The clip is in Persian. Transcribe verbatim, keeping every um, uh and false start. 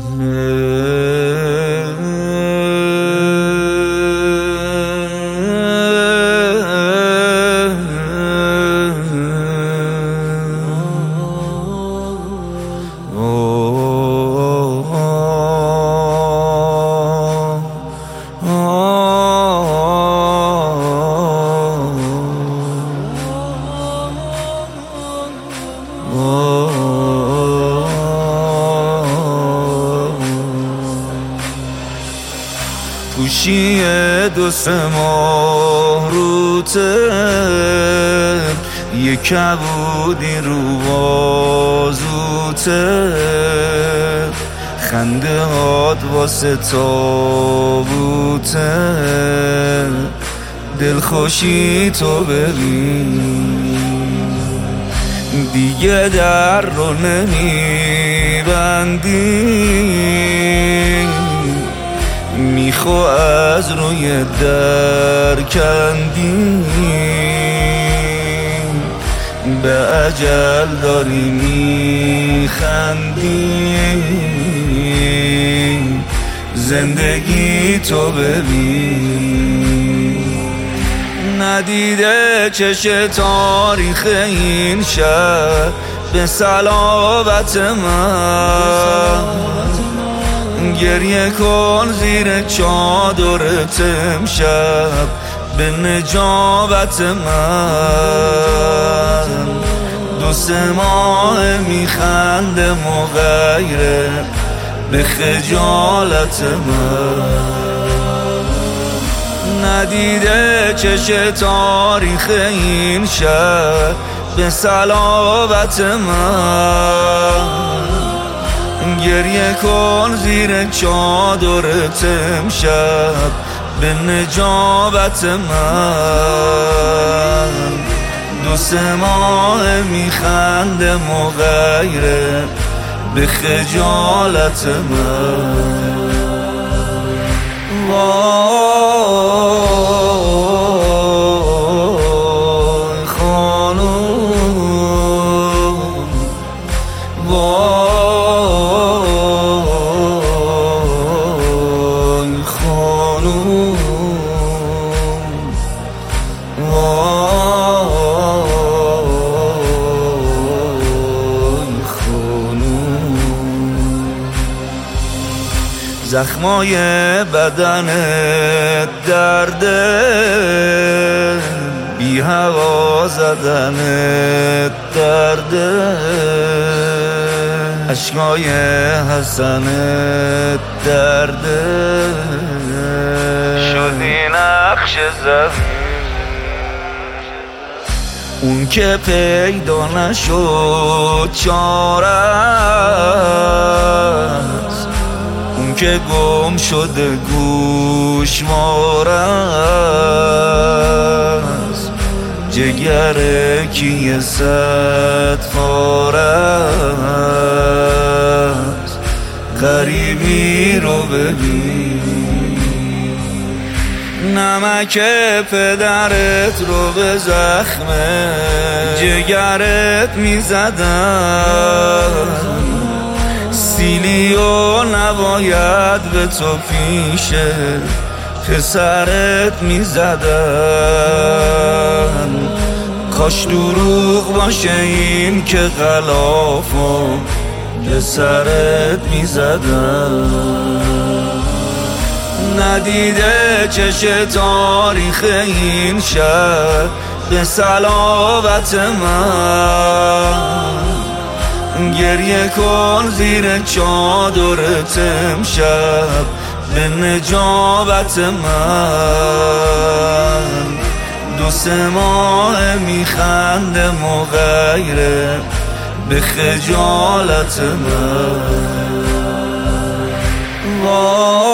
پوشی دو سه ماه رو تر، یه کبودی رو بازوته، خنده هات واسه تابوته، دلخوشی تو ببین دیگه در رو نمیبندی، میخوا از روی در کندی، به اجل داری میخندی، زندگی تو ببین. ندیده چش تاریخ این شب به صلابت من، گریه کن زیر چادرت امشب به نجابت من. دو سه ماه میخنده مغیره به خجالت من. ندیده چش تاریخ این شب به صلابت من، گریه کن زیر چادرت امشب به نجابت من. دو سه ماه میخنده مغیره به خجالت من. وای خانوم، وای خانوم، وای خانوم. زخمای بدنت درده، بی هوا زدنت درده، اشکای حسنت درده، شدی نقش زمین. اون که پیدا نشد چاره‌ست، اون که گم شده گوشواره‌ست، جگر کی صد پاره‌ست، غریبی رو ببین. نمک پدرت رو به زخم جگرت میزدن، سیلی و نباید به تو پیش پسرت میزدن. کاش دروغ باشه این که غلافو به سرت میزدن. ندیده چش تاریخ این شب به صلابت من، گریه کن زیر چادرت امشب به نجابت من. دو سه ماه میخنده مغیره به خجالت من.